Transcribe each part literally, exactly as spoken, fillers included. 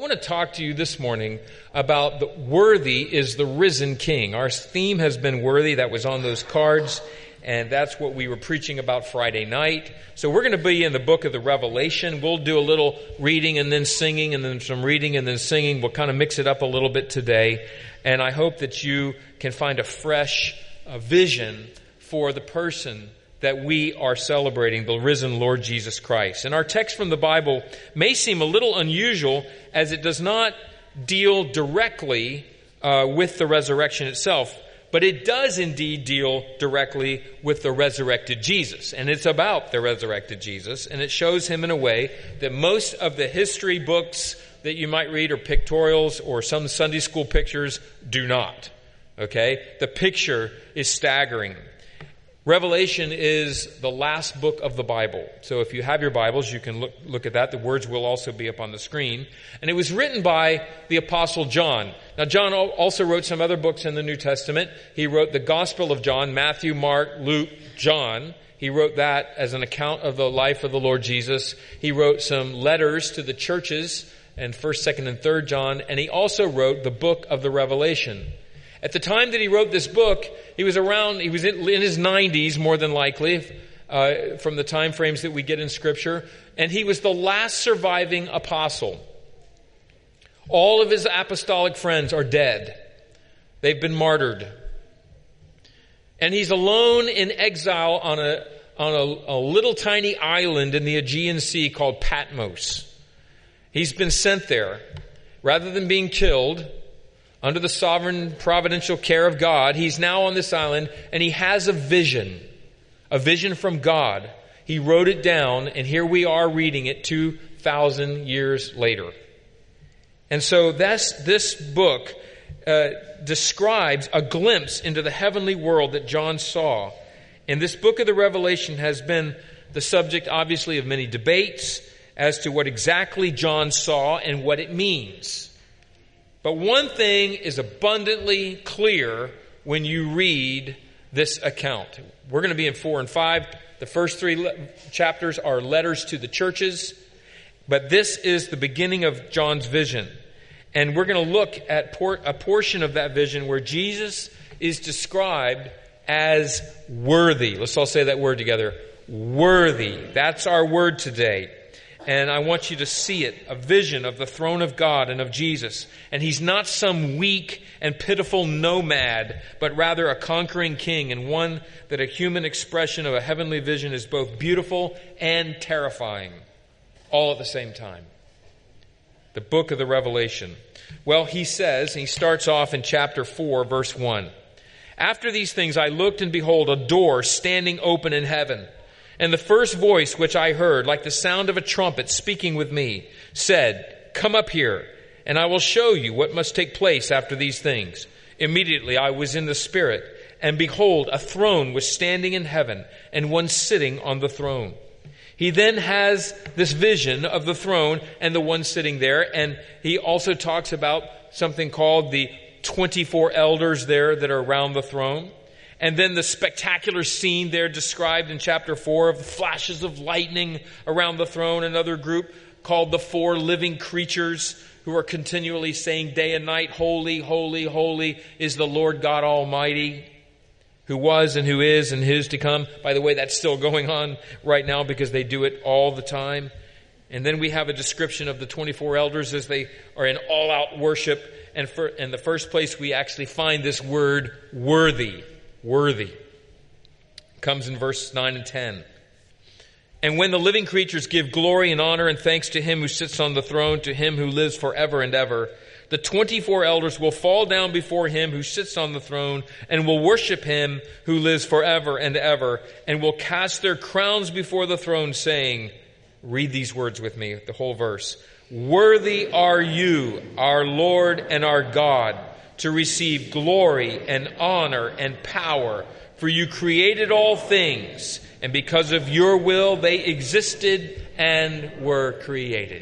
want to talk to you this morning about the worthy is the risen King. Our theme has been worthy. That was on those cards, and that's what we were preaching about Friday night. So we're going to be in the book of the Revelation. We'll do a little reading and then singing, and then some reading and then singing. We'll kind of mix it up a little bit today, and I hope that you can find a fresh uh, vision for the person that we are celebrating, the risen Lord Jesus Christ. And our text from the Bible may seem a little unusual as it does not deal directly uh, with the resurrection itself, but it does indeed deal directly with the resurrected Jesus. And it's about the resurrected Jesus, and it shows him in a way that most of the history books that you might read or pictorials or some Sunday school pictures do not. Okay? The picture is staggering. Revelation is the last book of the Bible. So if you have your Bibles, you can look, look at that. The words will also be up on the screen. And it was written by the Apostle John. Now, John also wrote some other books in the New Testament. He wrote the Gospel of John, Matthew, Mark, Luke, John. He wrote that as an account of the life of the Lord Jesus. He wrote some letters to the churches in first, second, and third John. And he also wrote the book of the Revelation. At the time that he wrote this book, he was around, he was in, in his nineties, more than likely, uh, from the time frames that we get in Scripture. And he was the last surviving apostle. All of his apostolic friends are dead. They've been martyred. And he's alone in exile on a, on a, a little tiny island in the Aegean Sea called Patmos. He's been sent there. Rather than being killed, under the sovereign providential care of God, he's now on this island, and he has a vision, a vision from God. He wrote it down, and here we are reading it two thousand years later. And so that's, this book uh, describes a glimpse into the heavenly world that John saw. And this book of the Revelation has been the subject, obviously, of many debates as to what exactly John saw and what it means. But one thing is abundantly clear when you read this account. We're going to be in four and five. The first three le- chapters are letters to the churches. But this is the beginning of John's vision. And we're going to look at por- a portion of that vision where Jesus is described as worthy. Let's all say that word together. Worthy. That's our word today. And I want you to see it, a vision of the throne of God and of Jesus. And he's not some weak and pitiful nomad, but rather a conquering king, and one that a human expression of a heavenly vision is both beautiful and terrifying, all at the same time. The book of the Revelation. Well, he says, and he starts off in chapter four, verse one. After these things I looked, and behold, a door standing open in heaven. And the first voice which I heard, like the sound of a trumpet speaking with me, said, "Come up here, and I will show you what must take place after these things." Immediately I was in the Spirit, and behold, a throne was standing in heaven, and one sitting on the throne. He then has this vision of the throne and the one sitting there, and he also talks about something called the twenty-four elders there that are around the throne. And then the spectacular scene there described in chapter four of the flashes of lightning around the throne. Another group called the four living creatures who are continually saying day and night, "Holy, holy, holy is the Lord God Almighty, who was and who is and who is to come." By the way, that's still going on right now because they do it all the time. And then we have a description of the twenty-four elders as they are in all-out worship. And for, in the first place, we actually find this word worthy. Worthy. Comes in verse nine and ten. And when the living creatures give glory and honor and thanks to him who sits on the throne, to him who lives forever and ever, the twenty-four elders will fall down before him who sits on the throne and will worship him who lives forever and ever, and will cast their crowns before the throne, saying, read these words with me, the whole verse. "Worthy are you, our Lord and our God, to receive glory and honor and power, for you created all things, and because of your will they existed and were created."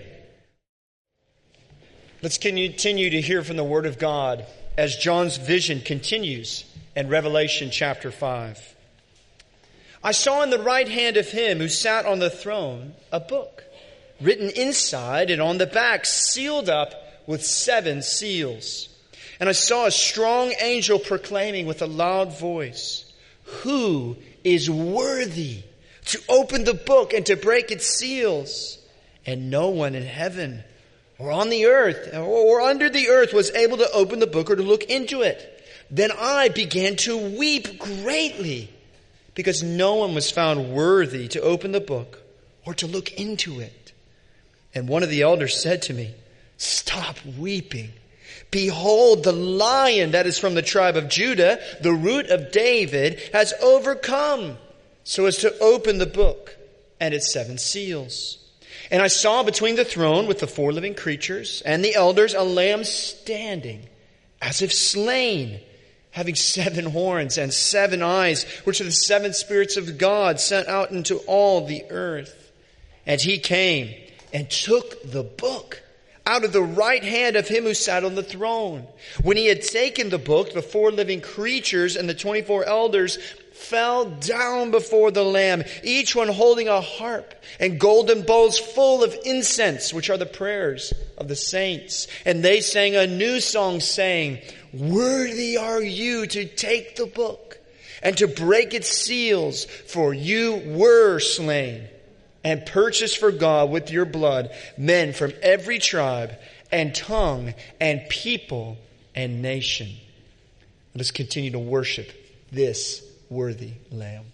Let's continue to hear from the Word of God as John's vision continues in Revelation chapter five. "I saw in the right hand of him who sat on the throne a book, written inside and on the back, sealed up with seven seals. And I saw a strong angel proclaiming with a loud voice, "Who is worthy to open the book and to break its seals?" And no one in heaven or on the earth or under the earth was able to open the book or to look into it. Then I began to weep greatly, because no one was found worthy to open the book or to look into it. And one of the elders said to me, "Stop weeping. Behold, the Lion that is from the tribe of Judah, the root of David, has overcome so as to open the book and its seven seals." And I saw between the throne with the four living creatures and the elders a lamb standing as if slain, having seven horns and seven eyes, which are the seven spirits of God sent out into all the earth. And he came and took the book out of the right hand of him who sat on the throne. When he had taken the book, the four living creatures and the twenty-four elders fell down before the Lamb, each one holding a harp and golden bowls full of incense, which are the prayers of the saints. And they sang a new song, saying, "Worthy are you to take the book and to break its seals, for you were slain and purchased for God with your blood men from every tribe and tongue and people and nation." Let us continue to worship this worthy Lamb.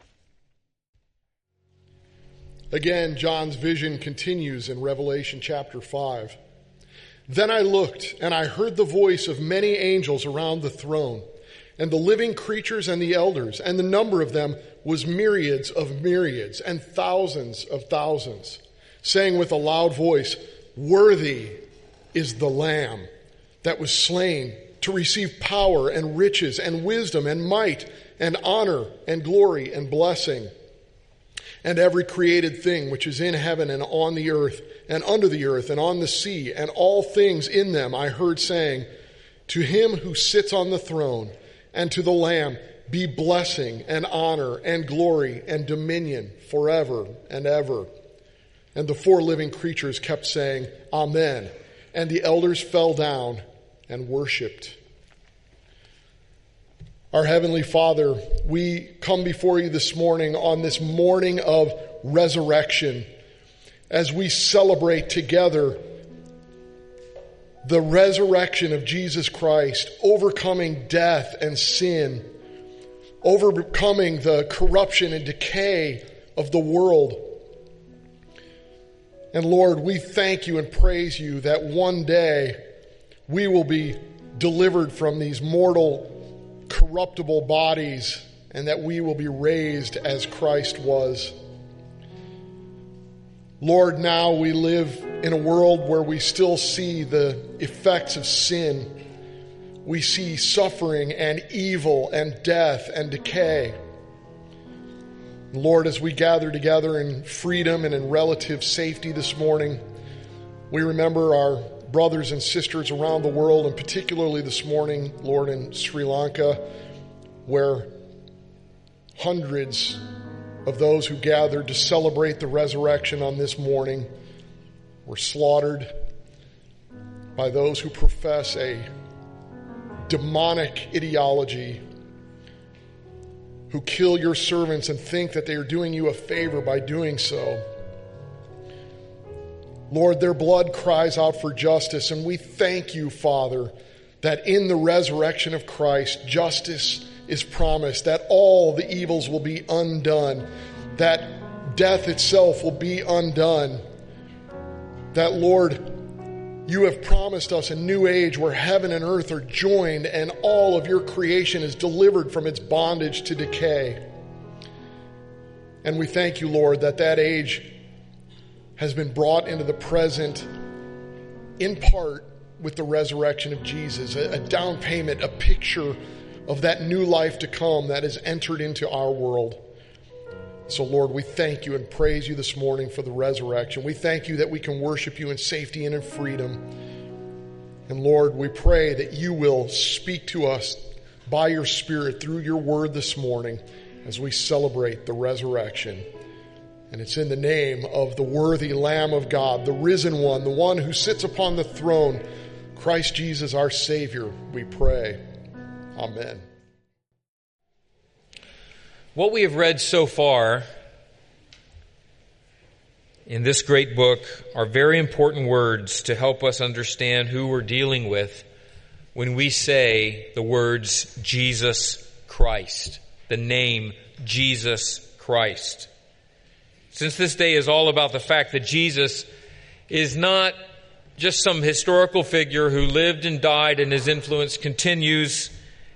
Again, John's vision continues in Revelation chapter five. "Then I looked, and I heard the voice of many angels around the throne, and the living creatures and the elders, and the number of them was myriads of myriads and thousands of thousands, saying with a loud voice, 'Worthy is the Lamb that was slain to receive power and riches and wisdom and might and honor and glory and blessing.' And every created thing which is in heaven and on the earth and under the earth and on the sea and all things in them I heard saying, 'To him who sits on the throne and to the Lamb be blessing and honor and glory and dominion forever and ever.' And the four living creatures kept saying, 'Amen.' And the elders fell down and worshipped." Our Heavenly Father, we come before you this morning on this morning of resurrection as we celebrate together the resurrection of Jesus Christ, overcoming death and sin, overcoming the corruption and decay of the world. And Lord, we thank you and praise you that one day we will be delivered from these mortal corruptible bodies, and that we will be raised as Christ was. Lord, now we live in a world where we still see the effects of sin. We see suffering and evil and death and decay. Lord, as we gather together in freedom and in relative safety this morning, we remember our brothers and sisters around the world, and particularly this morning, Lord, in Sri Lanka, where hundreds of those who gathered to celebrate the resurrection on this morning were slaughtered by those who profess a demonic ideology, who kill your servants and think that they are doing you a favor by doing so. Lord, their blood cries out for justice, and we thank you, Father, that in the resurrection of Christ, justice is promised, that all the evils will be undone, that death itself will be undone, that, Lord, you have promised us a new age where heaven and earth are joined and all of your creation is delivered from its bondage to decay. And we thank you, Lord, that that age has been brought into the present in part with the resurrection of Jesus, a, a down payment, a picture of that new life to come that has entered into our world. So, Lord, we thank you and praise you this morning for the resurrection. We thank you that we can worship you in safety and in freedom. And, Lord, we pray that you will speak to us by your Spirit through your word this morning as we celebrate the resurrection. And it's in the name of the worthy Lamb of God, the risen one, the one who sits upon the throne, Christ Jesus our Savior, we pray. Amen. What we have read so far in this great book are very important words to help us understand who we're dealing with when we say the words Jesus Christ, the name Jesus Christ. Since this day is all about the fact that Jesus is not just some historical figure who lived and died and his influence continues,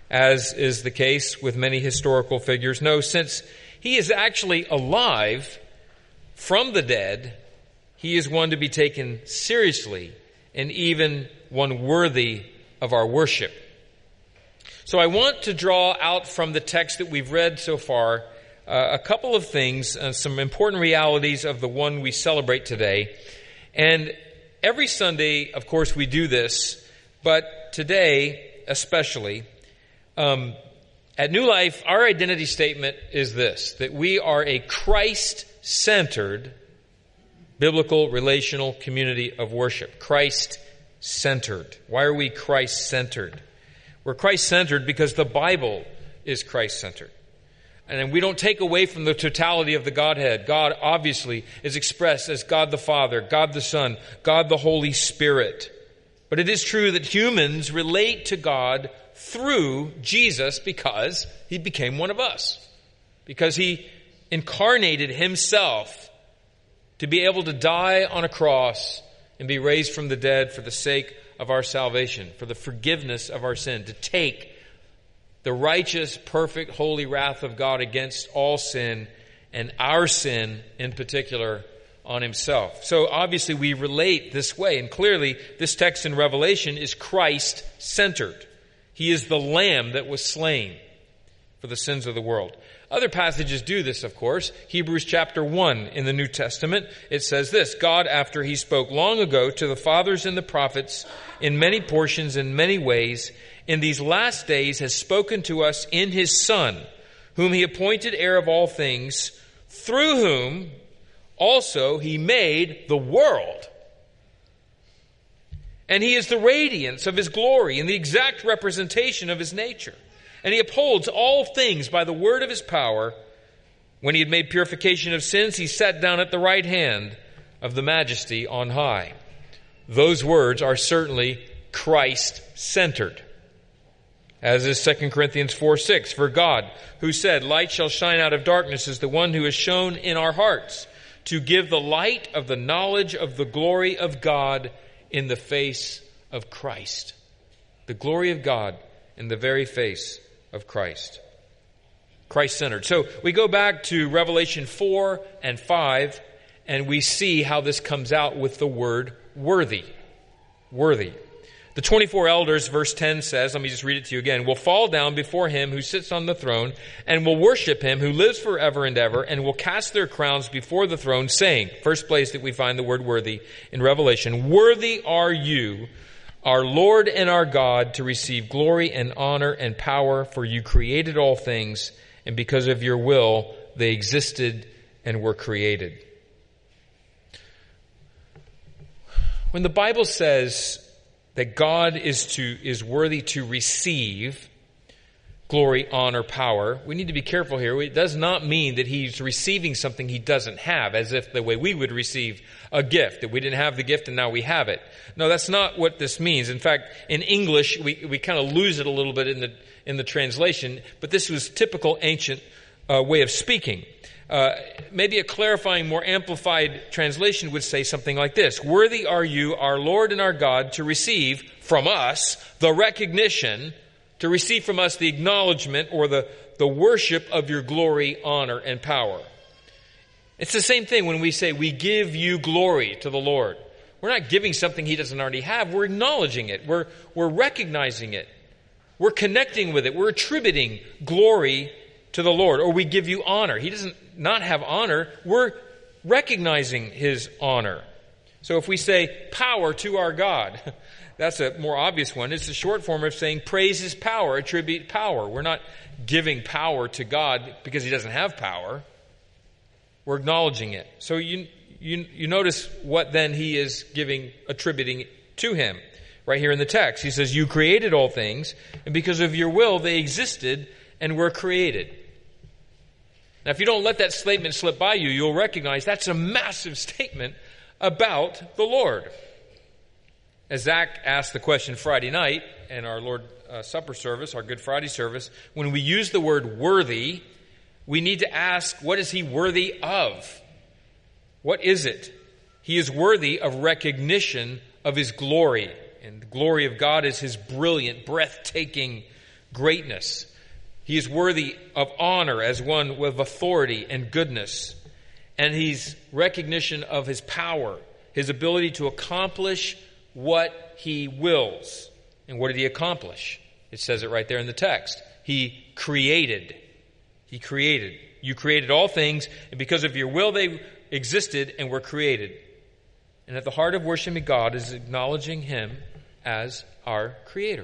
as is the case with many historical figures. No, since he is actually alive from the dead, he is one to be taken seriously and even one worthy of our worship. So I want to draw out from the text that we've read so far uh, a couple of things, uh, some important realities of the one we celebrate today. And every Sunday, of course, we do this, but today especially, um, at New Life, our identity statement is this, that we are a Christ-centered biblical relational community of worship. Christ-centered. Why are we Christ-centered? We're Christ-centered because the Bible is Christ-centered. And we don't take away from the totality of the Godhead. God obviously is expressed as God the Father, God the Son, God the Holy Spirit. But it is true that humans relate to God through Jesus because he became one of us. Because he incarnated himself to be able to die on a cross and be raised from the dead for the sake of our salvation, for the forgiveness of our sin, to take the righteous, perfect, holy wrath of God against all sin, and our sin in particular, on himself. So obviously we relate this way, and clearly this text in Revelation is Christ-centered. He is the Lamb that was slain for the sins of the world. Other passages do this, of course. Hebrews chapter one in the New Testament, it says this, God, after he spoke long ago to the fathers and the prophets in many portions, in many ways, in these last days has spoken to us in his Son, whom he appointed heir of all things, through whom also he made the world. And he is the radiance of his glory and the exact representation of his nature. And he upholds all things by the word of his power. When he had made purification of sins, he sat down at the right hand of the Majesty on high. Those words are certainly Christ-centered. As is Second Corinthians four six, for God, who said, light shall shine out of darkness, is the one who has shone in our hearts to give the light of the knowledge of the glory of God in the face of Christ. The glory of God in the very face of Christ. Christ-centered. So we go back to Revelation four and five, and we see how this comes out with the word worthy. Worthy. The twenty-four elders, verse ten says, let me just read it to you again, will fall down before him who sits on the throne and will worship him who lives forever and ever, and will cast their crowns before the throne, saying, first place that we find the word worthy in Revelation, worthy are you, our Lord and our God, to receive glory and honor and power, for you created all things, and because of your will they existed and were created. When the Bible says that God is to is worthy to receive glory, honor, power, we need to be careful here. It does not mean that he's receiving something he doesn't have, as if the way we would receive a gift, that we didn't have the gift and now we have it. No, that's not what this means. In fact, in English, we, we kind of lose it a little bit in the in the translation, but this was typical ancient uh, way of speaking. Uh, maybe a clarifying, more amplified translation would say something like this. Worthy are you, our Lord and our God, to receive from us the recognition, to receive from us the acknowledgement or the, the worship of your glory, honor, and power. It's the same thing when we say we give you glory to the Lord. We're not giving something he doesn't already have. We're acknowledging it. We're, we're recognizing it. We're connecting with it. We're attributing glory to the Lord. Or we give you honor. He doesn't not have honor. We're recognizing his honor. So if we say power to our God, that's a more obvious one. It's a short form of saying praise his power, attribute power. We're not giving power to God because he doesn't have power. We're acknowledging it. So you, you, you notice what then he is giving, attributing to him. Right here in the text, he says, you created all things, and because of your will they existed and were created. Now, if you don't let that statement slip by you, you'll recognize that's a massive statement about the Lord. As Zach asked the question Friday night in our Lord uh, Supper service, our Good Friday service, when we use the word worthy, we need to ask, what is he worthy of? What is it? He is worthy of recognition of his glory. And the glory of God is his brilliant, breathtaking greatness. He is worthy of honor as one with authority and goodness. And he's recognition of his power, his ability to accomplish what he wills. And what did he accomplish? It says it right there in the text. He created. He created. You created all things, and because of your will they existed and were created. And at the heart of worshiping God is acknowledging him as our creator.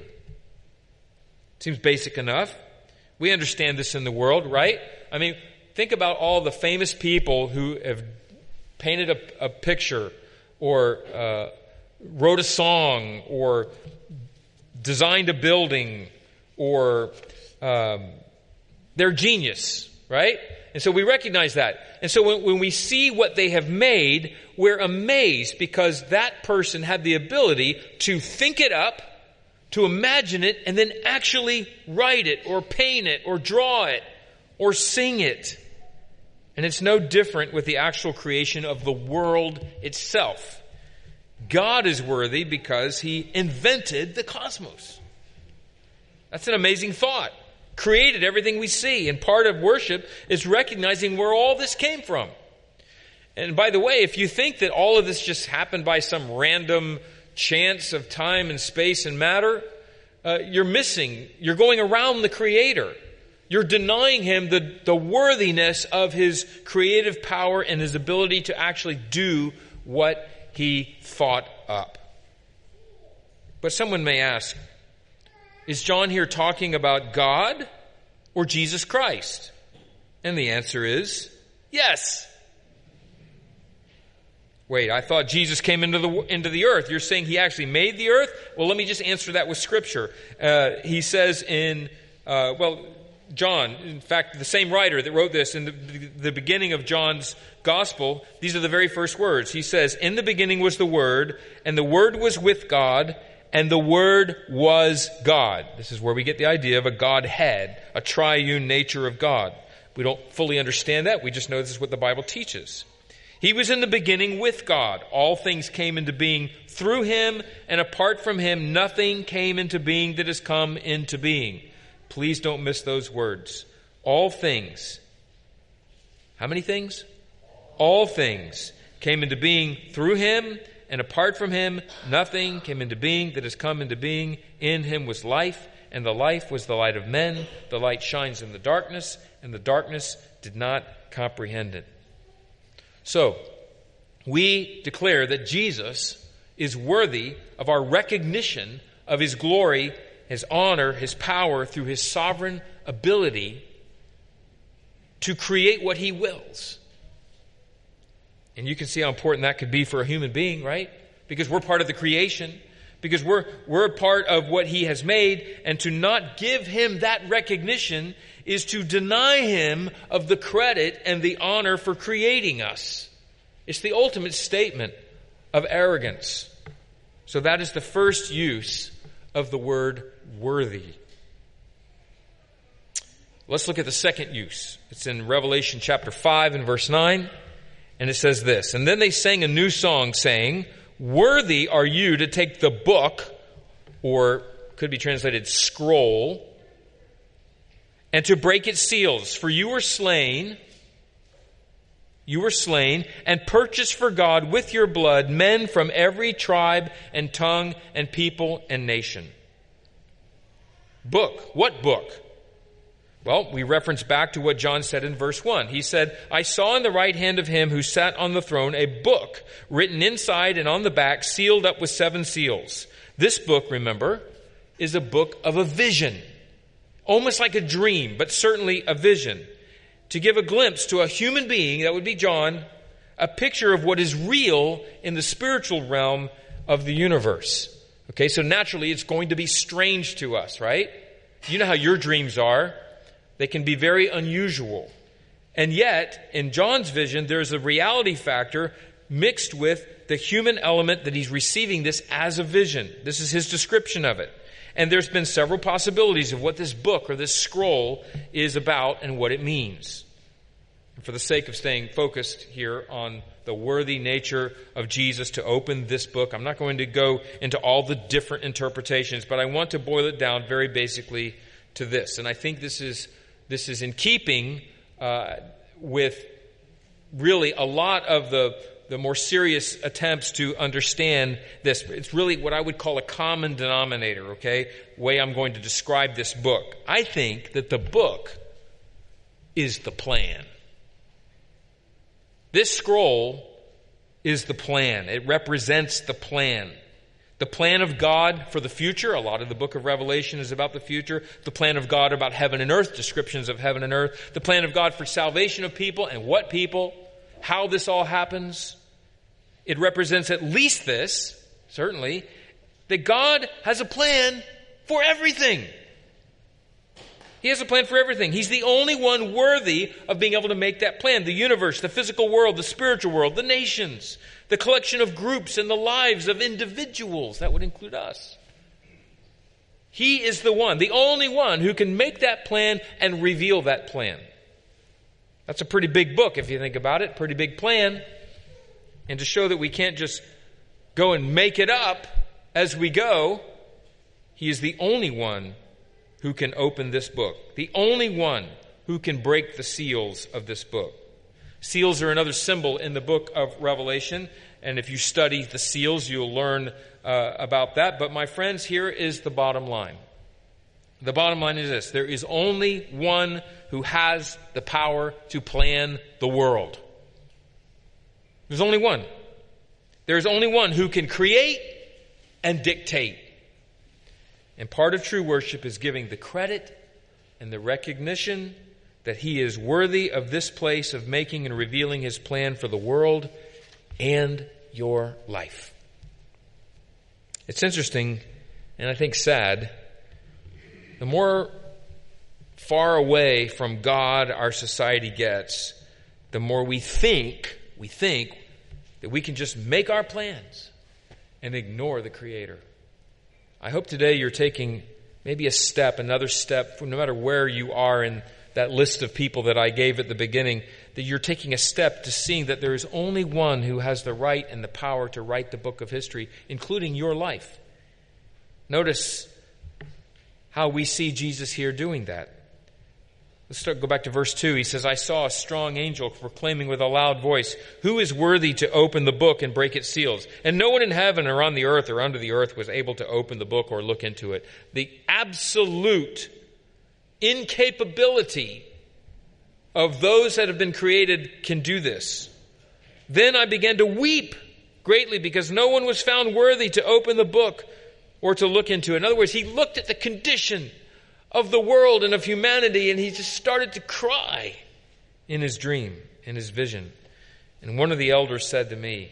Seems basic enough. We understand this in the world, right? I mean, think about all the famous people who have painted a, a picture or uh, wrote a song or designed a building or um, they're genius, right? And so we recognize that. And so when, when we see what they have made, we're amazed because that person had the ability to think it up, to imagine it, and then actually write it or paint it or draw it or sing it. And it's no different with the actual creation of the world itself. God is worthy because he invented the cosmos. That's an amazing thought. Created everything we see. And part of worship is recognizing where all this came from. And by the way, if you think that all of this just happened by some random chance of time and space and matter, uh, you're missing. You're going around the Creator. You're denying him the, the worthiness of his creative power and his ability to actually do what he thought up. But someone may ask, is John here talking about God or Jesus Christ? And the answer is yes. Wait, I thought Jesus came into the into the earth. You're saying he actually made the earth? Well, let me just answer that with Scripture. Uh, he says in, uh, well, John, in fact, the same writer that wrote this in the, the beginning of John's Gospel, these are the very first words. He says, in the beginning was the Word, and the Word was with God, and the Word was God. This is where we get the idea of a Godhead, a triune nature of God. We don't fully understand that. We just know this is what the Bible teaches. He was in the beginning with God. All things came into being through him, and apart from him, nothing came into being that has come into being. Please don't miss those words. All things. How many things? All things came into being through him, and apart from him, nothing came into being that has come into being. In him was life, and the life was the light of men. The light shines in the darkness, and the darkness did not comprehend it. So, we declare that Jesus is worthy of our recognition of his glory, his honor, his power through his sovereign ability to create what he wills. And you can see how important that could be for a human being, right? Because we're part of the creation. Because we're, we're a part of what he has made. And to not give him that recognition is to deny him of the credit and the honor for creating us. It's the ultimate statement of arrogance. So that is the first use of the word worthy. Let's look at the second use. It's in Revelation chapter five and verse nine. And it says this, and then they sang a new song saying, worthy are you to take the book, or could be translated scroll, and to break its seals. For you were slain, you were slain, and purchased for God with your blood men from every tribe and tongue and people and nation. Book. What book? Well, we reference back to what John said in verse one. He said, I saw in the right hand of him who sat on the throne a book written inside and on the back, sealed up with seven seals. This book, remember, is a book of a vision. Almost like a dream, but certainly a vision. to give a glimpse to a human being, that would be John, a picture of what is real in the spiritual realm of the universe. Okay, so naturally it's going to be strange to us, right? You know how your dreams are. They can be very unusual. And yet, in John's vision, there's a reality factor mixed with the human element that he's receiving this as a vision. This is his description of it. And there's been several possibilities of what this book or this scroll is about and what it means. And for the sake of staying focused here on the worthy nature of Jesus to open this book, I'm not going to go into all the different interpretations, but I want to boil it down very basically to this. And I think this is this is in keeping uh, with really a lot of the the more serious attempts to understand this. It's really what I would call a common denominator, okay? Way I'm going to describe this book. I think that the book is the plan. This scroll is the plan. It represents the plan. The plan of God for the future. A lot of the book of Revelation is about the future. The plan of God about heaven and earth, descriptions of heaven and earth. The plan of God for salvation of people and what people, how this all happens. It represents at least this, certainly, that God has a plan for everything. He has a plan for everything. He's the only one worthy of being able to make that plan. The universe, the physical world, the spiritual world, the nations, the collection of groups and the lives of individuals. That would include us. He is the one, the only one who can make that plan and reveal that plan. That's a pretty big book if you think about it. Pretty big plan. And to show that we can't just go and make it up as we go, He is the only one who can open this book. The only one who can break the seals of this book. Seals are another symbol in the book of Revelation. And if you study the seals, you'll learn uh, about that. But my friends, here is the bottom line. The bottom line is this. There is only one who has the power to plan the world. There's only one. There's only one who can create and dictate. And part of true worship is giving the credit and the recognition that He is worthy of this place of making and revealing His plan for the world and your life. It's interesting, and I think sad, the more far away from God our society gets, the more we think, we think that we can just make our plans and ignore the Creator. I hope today you're taking maybe a step, another step, no matter where you are in that list of people that I gave at the beginning, that you're taking a step to seeing that there is only one who has the right and the power to write the book of history, including your life. Notice how we see Jesus here doing that. Let's start, go back to verse two. He says, I saw a strong angel proclaiming with a loud voice, who is worthy to open the book and break its seals? And no one in heaven or on the earth or under the earth was able to open the book or look into it. The absolute incapability of those that have been created can do this. Then I began to weep greatly because no one was found worthy to open the book or to look into it. In other words, he looked at the condition of the world and of humanity, and he just started to cry in his dream, in his vision. And one of the elders said to me,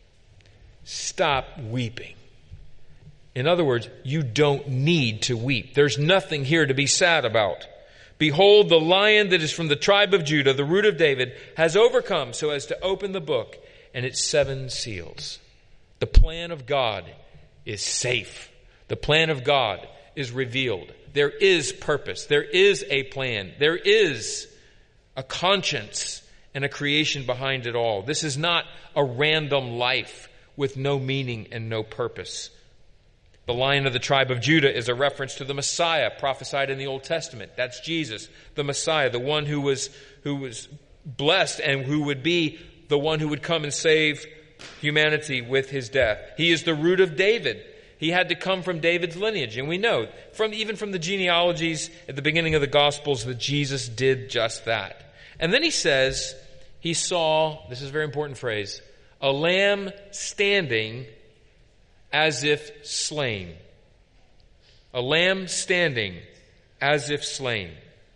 stop weeping. In other words, you don't need to weep. There's nothing here to be sad about. Behold, the Lion that is from the tribe of Judah, the root of David, has overcome so as to open the book and its seven seals. The plan of God is safe. The plan of God is revealed. There is purpose. There is a plan. There is a conscience and a creation behind it all. This is not a random life with no meaning and no purpose. The Lion of the tribe of Judah is a reference to the Messiah prophesied in the Old Testament. That's Jesus, the Messiah, the one who was, who was blessed and who would be the one who would come and save humanity with his death. He is the root of David. He had to come from David's lineage. And we know, from even from the genealogies at the beginning of the Gospels, that Jesus did just that. And then he says, he saw, this is a very important phrase, a lamb standing as if slain. A lamb standing as if slain.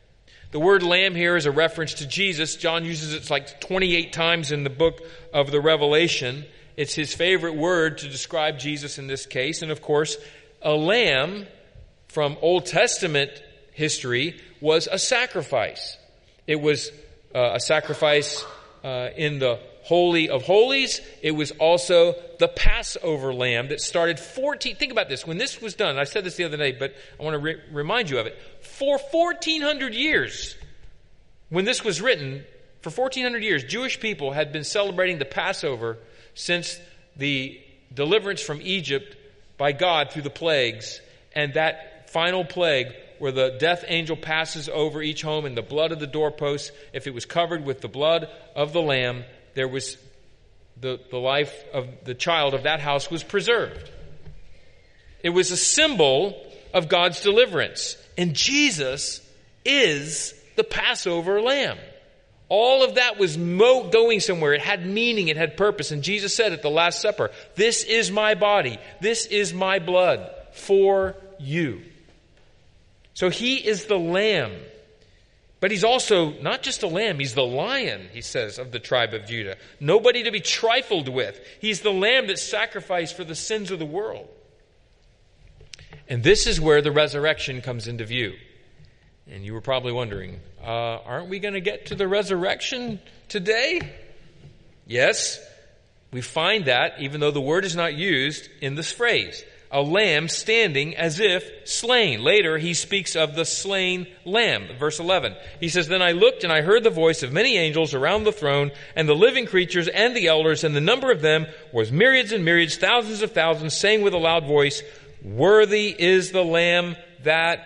The word lamb here is a reference to Jesus. John uses it like twenty-eight times in the book of the Revelation. It's his favorite word to describe Jesus in this case. And of course, a lamb from Old Testament history was a sacrifice. It was uh, a sacrifice uh, in the Holy of Holies. It was also the Passover lamb that started fourteen. Think about this. When this was done, I said this the other day, but I want to re- remind you of it. For fourteen hundred years, when this was written, for fourteen hundred years, Jewish people had been celebrating the Passover since the deliverance from Egypt by God through the plagues. And that final plague, where the death angel passes over each home and the blood of the doorposts, if it was covered with the blood of the lamb, there was the, the life of the child of that house was preserved. It was a symbol of God's deliverance. And Jesus is the Passover lamb. All of that was mo- going somewhere. It had meaning. It had purpose. And Jesus said at the Last Supper, "This is my body. This is my blood for you." So he is the lamb. But he's also not just a lamb, he's the lion, he says, of the tribe of Judah. Nobody to be trifled with. He's the lamb that sacrificed for the sins of the world. And this is where the resurrection comes into view. And you were probably wondering, uh, aren't we going to get to the resurrection today? Yes, we find that, even though the word is not used in this phrase. A lamb standing as if slain. Later, he speaks of the slain lamb. Verse eleven. He says, "Then I looked and I heard the voice of many angels around the throne and the living creatures and the elders, and the number of them was myriads and myriads, thousands of thousands, saying with a loud voice, 'Worthy is the lamb that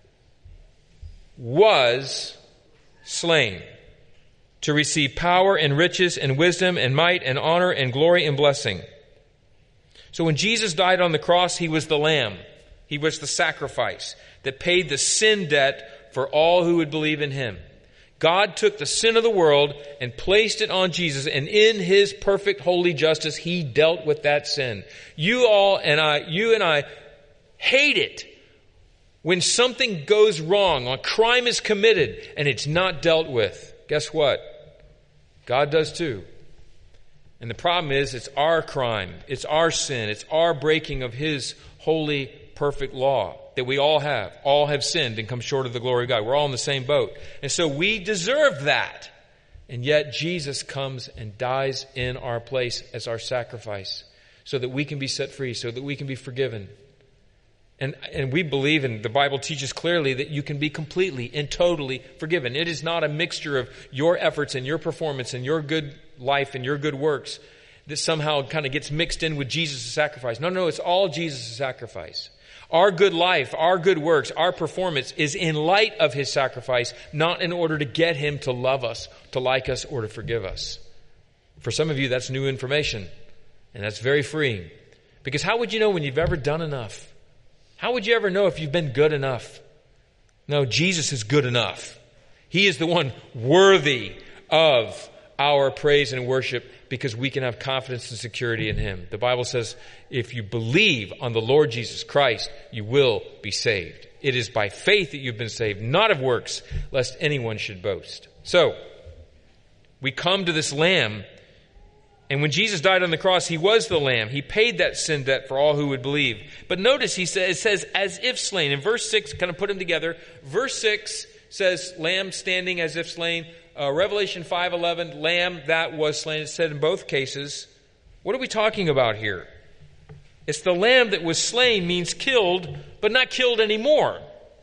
was slain to receive power and riches and wisdom and might and honor and glory and blessing.'" So when Jesus died on the cross, he was the lamb. He was the sacrifice that paid the sin debt for all who would believe in him. God took the sin of the world and placed it on Jesus, and in his perfect holy justice, he dealt with that sin. You all and I, you and I hate it when something goes wrong, a crime is committed, and it's not dealt with. Guess what? God does too. And the problem is, it's our crime, it's our sin, it's our breaking of his holy, perfect law that we all have. All have sinned and come short of the glory of God. We're all in the same boat. And so we deserve that. And yet Jesus comes and dies in our place as our sacrifice so that we can be set free, so that we can be forgiven. And, and we believe, and the Bible teaches clearly, that you can be completely and totally forgiven. It is not a mixture of your efforts and your performance and your good life and your good works that somehow kind of gets mixed in with Jesus' sacrifice. No, no, it's all Jesus' sacrifice. Our good life, our good works, our performance is in light of his sacrifice, not in order to get him to love us, to like us, or to forgive us. For some of you, that's new information, and that's very freeing. Because how would you know when you've ever done enough? How would you ever know if you've been good enough? No, Jesus is good enough. He is the one worthy of our praise and worship because we can have confidence and security in him. The Bible says, if you believe on the Lord Jesus Christ, you will be saved. It is by faith that you've been saved, not of works, lest anyone should boast. So, we come to this lamb, and when Jesus died on the cross, he was the lamb. He paid that sin debt for all who would believe. But notice he says, it says, as if slain. In verse six, kind of put them together. Verse six says, lamb standing as if slain. Uh, Revelation five eleven, lamb that was slain. It's said in both cases. What are we talking about here? It's the lamb that was slain means killed, but not killed anymore.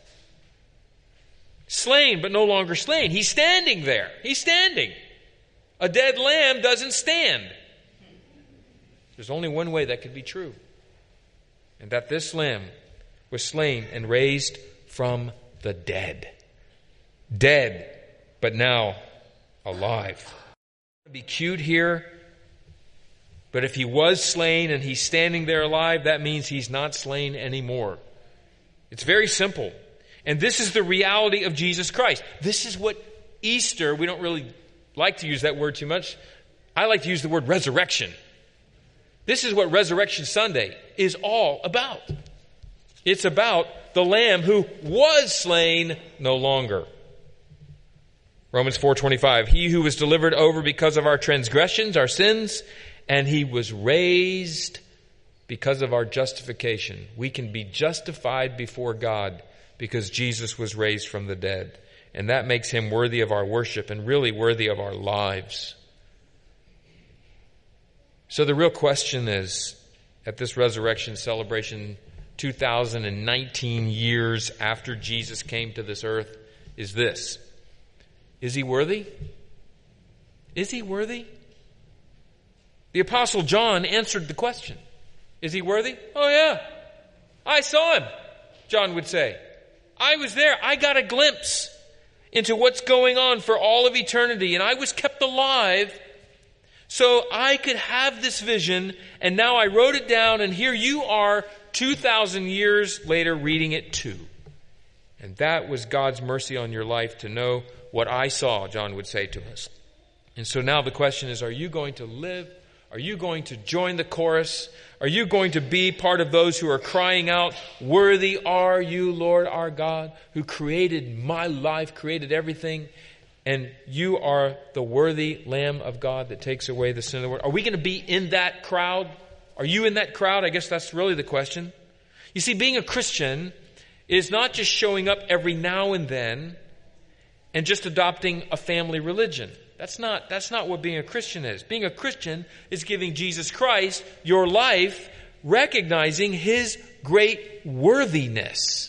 Slain, but no longer slain. He's standing there. He's standing. A dead lamb doesn't stand. There's only one way that could be true. And that this lamb was slain and raised from the dead. Dead, but now alive. Be cute here, but if he was slain and he's standing there alive, that means he's not slain anymore. It's very simple. And this is the reality of Jesus Christ. This is what Easter, we don't really like to use that word too much. I like to use the word resurrection. This is what Resurrection Sunday is all about. It's about the Lamb who was slain no longer. Romans four twenty-five, he who was delivered over because of our transgressions, our sins, and he was raised because of our justification. We can be justified before God because Jesus was raised from the dead. And that makes him worthy of our worship and really worthy of our lives. So the real question is, at this resurrection celebration, two thousand nineteen years after Jesus came to this earth, is this. Is he worthy? Is he worthy? The Apostle John answered the question. Is he worthy? Oh yeah. I saw him, John would say. I was there. I got a glimpse into what's going on for all of eternity. And I was kept alive so I could have this vision. And now I wrote it down. And here you are two thousand years later reading it too. And that was God's mercy on your life to know what I saw, John would say to us. And so now the question is, are you going to live? Are you going to join the chorus? Are you going to be part of those who are crying out, worthy are you, Lord our God, who created my life, created everything, and you are the worthy Lamb of God that takes away the sin of the world? Are we going to be in that crowd? Are you in that crowd? I guess that's really the question. You see, being a Christian is not just showing up every now and then and just adopting a family religion. That's not, that's not what being a Christian is. Being a Christian is giving Jesus Christ your life, recognizing his great worthiness.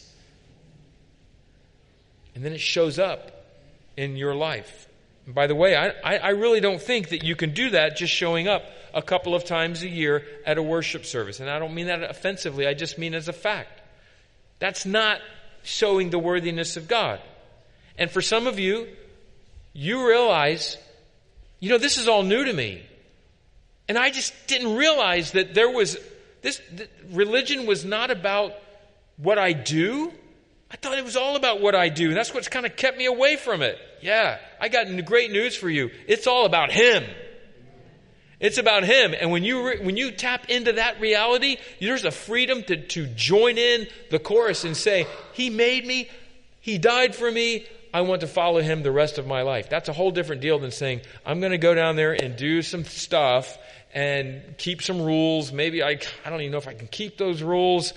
And then it shows up in your life. And by the way, I, I, I really don't think that you can do that just showing up a couple of times a year at a worship service. And I don't mean that offensively. I just mean as a fact. That's not showing the worthiness of God. And for some of you, you realize, you know, this is all new to me. And I just didn't realize that there was, this that religion was not about what I do. I thought it was all about what I do. And that's what's kind of kept me away from it. Yeah, I got great news for you. It's all about him. It's about him. And when you re- when you tap into that reality, there's a freedom to, to join in the chorus and say, he made me, he died for me, I want to follow him the rest of my life. That's a whole different deal than saying, I'm going to go down there and do some stuff and keep some rules. Maybe I, I don't even know if I can keep those rules.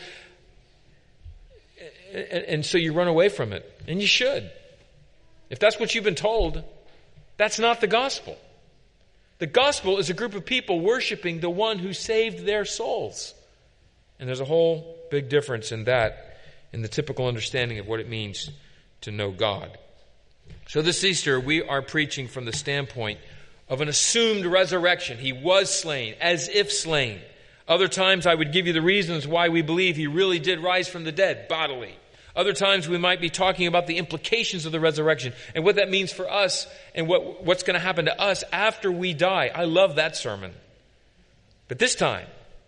And, and so you run away from it. And you should. If that's what you've been told, that's not the gospel. The gospel is a group of people worshiping the one who saved their souls. And there's a whole big difference in that, in the typical understanding of what it means to know God. So this Easter, we are preaching from the standpoint of an assumed resurrection. He was slain, as if slain. Other times I would give you the reasons why we believe he really did rise from the dead, bodily. Other times we might be talking about the implications of the resurrection and what that means for us and what, what's going to happen to us after we die. I love that sermon. But this time,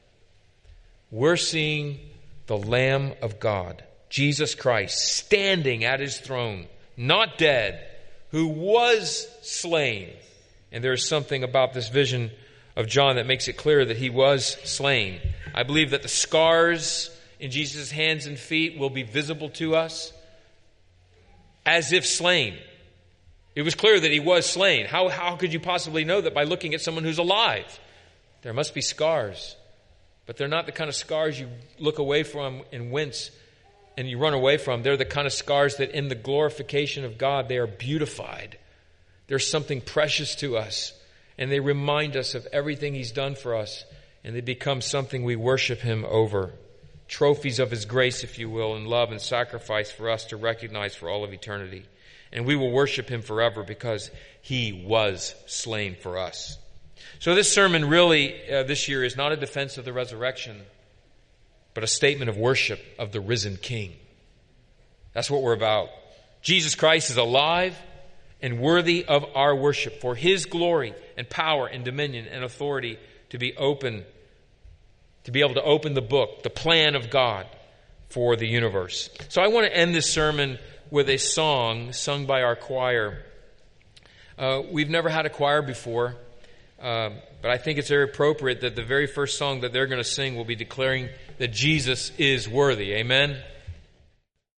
we're seeing the Lamb of God, Jesus Christ, standing at his throne, not dead, who was slain. And there is something about this vision of John that makes it clear that he was slain. I believe that the scars in Jesus' hands and feet will be visible to us as if slain. It was clear that he was slain. How, how could you possibly know that by looking at someone who's alive? There must be scars. But they're not the kind of scars you look away from and wince and you run away from. They're the kind of scars that in the glorification of God, they are beautified. There's something precious to us. And they remind us of everything he's done for us. And they become something we worship him over. Trophies of his grace, if you will, and love and sacrifice for us to recognize for all of eternity. And we will worship him forever because he was slain for us. So this sermon really, uh, this year, is not a defense of the resurrection, but a statement of worship of the risen King. That's what we're about. Jesus Christ is alive and worthy of our worship for his glory and power and dominion and authority to be open, to be able to open the book, the plan of God for the universe. So I want to end this sermon with a song sung by our choir. Uh, we've never had a choir before, uh, but I think it's very appropriate that the very first song that they're going to sing will be declaring that Jesus is worthy. Amen?